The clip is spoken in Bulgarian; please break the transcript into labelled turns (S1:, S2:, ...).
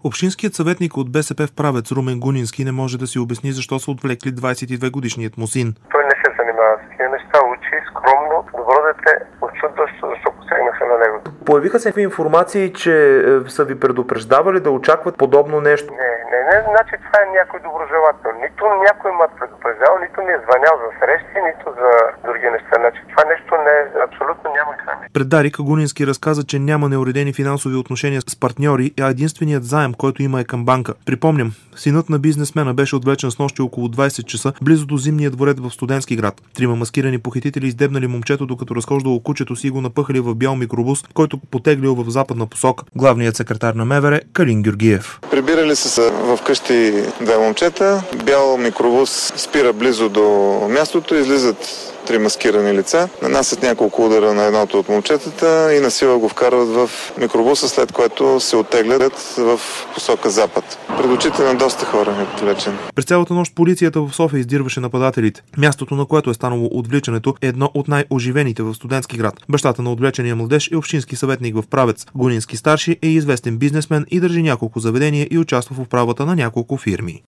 S1: Общинският съветник от БСП в Правец Румен Гунински не може да си обясни защо са отвлекли 22-годишният му син.
S2: Той не се занимава с тези неща, учи скромно, добро дете, очудващо, защо посегнаха на него.
S3: Появиха се информации, че са ви предупреждавали да очакват подобно нещо?
S2: Не, значи това е някой доброжелател. Нито някой ме предупреждал, нито ми е звънял за срещи, нито за други неща. Значи това нещо абсолютно няма край.
S1: Пред Дарик Гунински разказа, че няма неуредени финансови отношения с партньори, а единственият заем, който има е към банка. Припомням, синът на бизнесмена беше отвлечен снощи около 20 часа близо до Зимния дворец в Студентски град. Трима маскирани похитители издебнали момчето, докато разхождало кучето си и го напъхали в бял микробус, който потеглил в западна посока. Главният секретар на МВР Калин Георгиев.
S4: Прибирали се в къщи две момчета. Бял микробус спира близо до мястото, излизат три маскирани лица, нанасят няколко удара на едното от момчетата и насила го вкарват в микробуса, след което се оттеглят в посока запад. Пред очите на доста хора е отвлечен.
S1: През цялата нощ полицията в София издирваше нападателите. Мястото, на което е станало отвличането, е едно от най-оживените в Студентски град. Бащата на отвлечения младеж е общински съветник в Правец. Гунински старши е известен бизнесмен и държи няколко заведения и участва в управата на няколко фирми.